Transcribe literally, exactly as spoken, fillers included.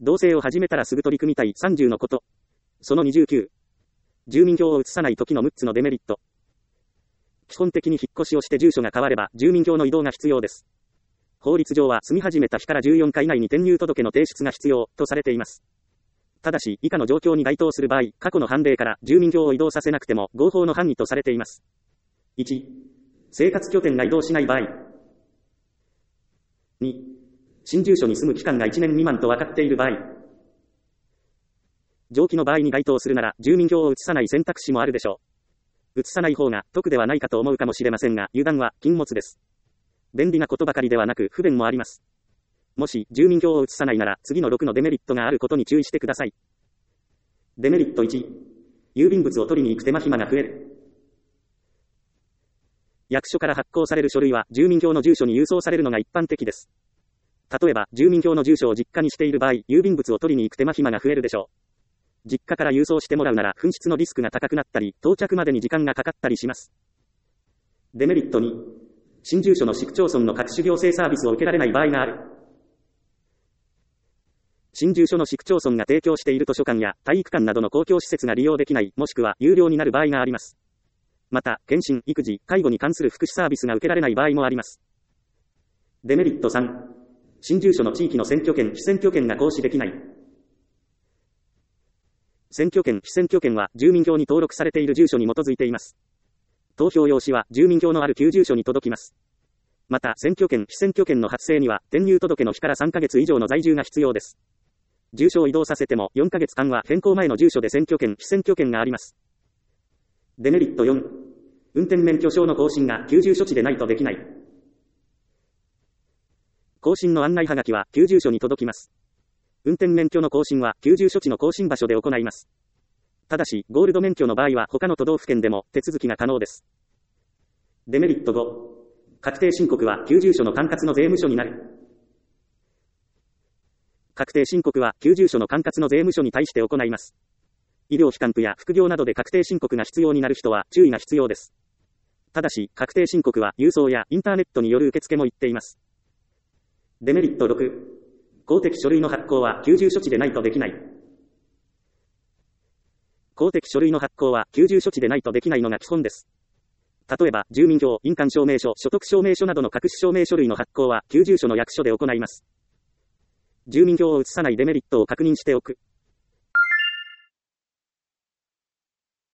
同棲を始めたらすぐ取り組みたいさんじゅうのこと。そのにじゅうきゅう。住民票を移さない時のむっつのデメリット。基本的に引っ越しをして住所が変われば住民票の移動が必要です。法律上は住み始めた日からじゅうよんか以内に転入届の提出が必要とされています。ただし、以下の状況に該当する場合、過去の判例から住民票を移動させなくても合法の範囲とされています。いち、生活拠点が移動しない場合。に、新住所に住む期間がいちねん未満と分かっている場合。上記の場合に該当するなら、住民票を移さない選択肢もあるでしょう。移さない方が得ではないかと思うかもしれませんが、油断は禁物です。便利なことばかりではなく不便もあります。もし住民票を移さないなら次のろくのデメリットがあることに注意してください。デメリットいち、郵便物を取りに行く手間暇が増える。役所から発行される書類は住民票の住所に郵送されるのが一般的です。例えば住民票の住所を実家にしている場合、郵便物を取りに行く手間暇が増えるでしょう。実家から郵送してもらうなら紛失のリスクが高くなったり、到着までに時間がかかったりします。デメリットに、新住所の市区町村の各種行政サービスを受けられない場合がある。新住所の市区町村が提供している図書館や体育館などの公共施設が利用できない、もしくは有料になる場合があります。また、健診、育児、介護に関する福祉サービスが受けられない場合もあります。デメリットさん、新住所の地域の選挙権、被選挙権が行使できない。選挙権、被選挙権は住民票に登録されている住所に基づいています。投票用紙は住民票のある旧住所に届きます。また、選挙権、被選挙権の発生には、転入届の日からさんかげつ以上の在住が必要です。住所を移動させてもよんかげつかんは変更前の住所で選挙権、被選挙権があります。デメリットよん、運転免許証の更新が旧住所地でないとできない。更新の案内はがきは旧住所に届きます。運転免許の更新は旧住所地の更新場所で行います。ただし、ゴールド免許の場合は他の都道府県でも手続きが可能です。デメリットご、確定申告は旧住所の管轄の税務署になる。確定申告は旧住所の管轄の税務署に対して行います。医療機関区や副業などで確定申告が必要になる人は注意が必要です。ただし、確定申告は郵送やインターネットによる受付も言っています。デメリットろく、公的書類の発行は旧住所地でないとできない。公的書類の発行は旧住所地でないとできないのが基本です。例えば、住民票、印鑑証明書、所得証明書などの各種証明書類の発行は旧住所の役所で行います。住民票を移さないデメリットを確認しておく。